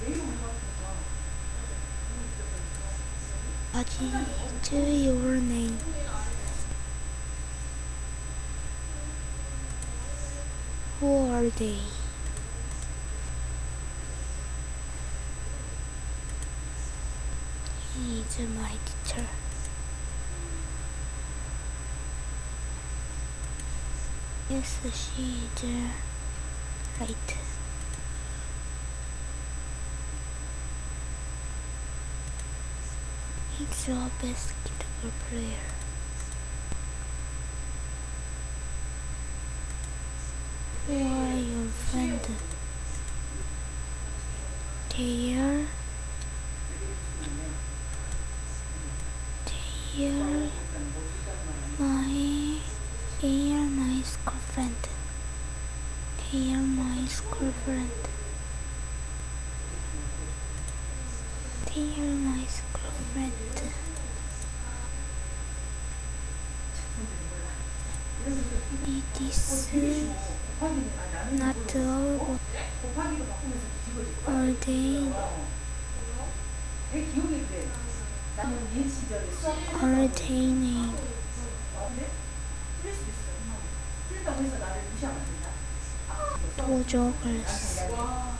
What is your name? Who are they? He is my teacher. Yes, she is right. He's a basketball player. Who are your friends? They are my they are my school friend. They are my school friend. They are my school friend. It is not all. Are they? Are they named? Two jokers.